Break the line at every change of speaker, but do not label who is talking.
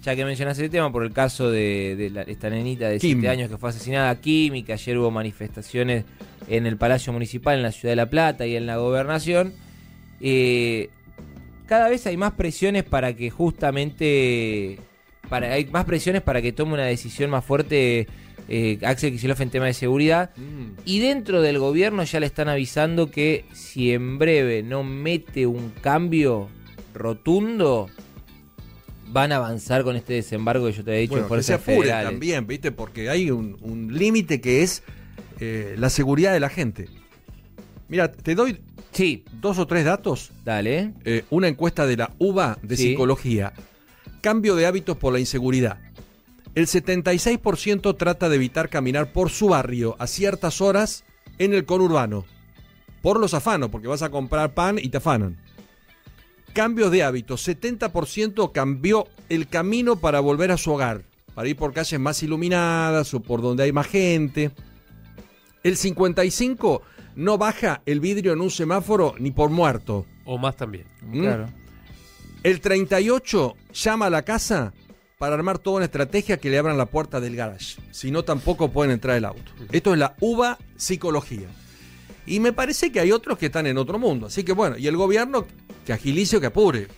ya que mencionas el tema, por el caso de esta nenita de
Kim.
7 años que fue asesinada, Kim, y que ayer hubo manifestaciones en el Palacio Municipal, en la Ciudad de La Plata y en la Gobernación. Cada vez hay más presiones para que justamente... hay más presiones para que tome una decisión más fuerte Axel Kicillof en tema de seguridad. Y dentro del gobierno ya le están avisando que si en breve no mete un cambio rotundo, van a avanzar con este desembarco que yo te he dicho,
Bueno,
en
que se
fuerzas
apure
federales.
también, ¿viste? Porque hay un límite que es la seguridad de la gente. Mira, te doy
Sí,
2 o 3 datos.
dale.
Una encuesta de la UBA de
Sí.
psicología. Cambio de hábitos por la inseguridad. El 76% trata de evitar caminar por su barrio a ciertas horas en el conurbano. Por los afanos, porque vas a comprar pan y te afanan. Cambios de hábitos. 70% cambió el camino para volver a su hogar. Para ir por calles más iluminadas o por donde hay más gente. El 55% no baja el vidrio en un semáforo ni por muerto.
O más también.
Claro.
El 38% llama a la casa para armar toda una estrategia que le abran la puerta del garage. Si no, tampoco pueden entrar el auto. Esto es la UBA Psicología. Y me parece que hay otros que están en otro mundo. Así que bueno, y el gobierno que agilice o que apure.